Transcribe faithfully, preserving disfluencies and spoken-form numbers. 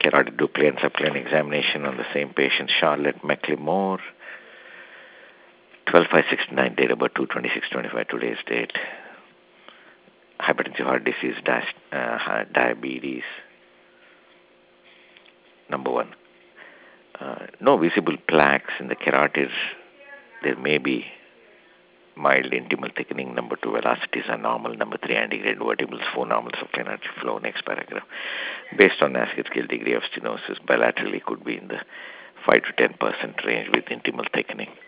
carotid duplicate and subclinical examination on the same patient, Charlotte McLemore, twelve five sixty-nine, date of birth two twenty-six twenty-five, today's date. Hypertensive heart disease, dash, uh, diabetes. Number one. Uh, no visible plaques in the carotids. There may be mild intimal thickening. Number two, velocities are normal. Number three, antegrade vertebrals, four normal subclinical artery flow. Next paragraph. Based on Nasket scale, degree of stenosis bilaterally could be in the five to ten percent range with intimal thickening.